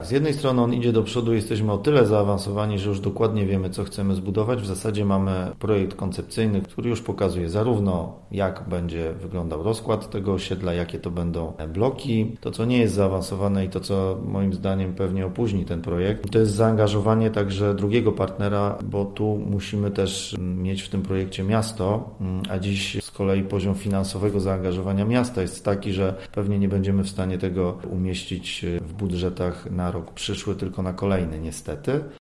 Z jednej strony on idzie do przodu, jesteśmy o tyle zaawansowani, że już dokładnie wiemy, co chcemy zbudować. W zasadzie mamy projekt koncepcyjny, który już pokazuje zarówno, jak będzie wyglądał rozkład tego osiedla, jakie to będą bloki. To, co nie jest zaawansowane i to, co moim zdaniem pewnie opóźni ten projekt, to jest zaangażowanie także drugiego partnera, bo tu musimy też mieć w tym projekcie miasto, a dziś z kolei poziom finansowego zaangażowania miasta jest taki, że pewnie nie będziemy w stanie tego umieścić w budżetach na rok przyszły, tylko na kolejny niestety.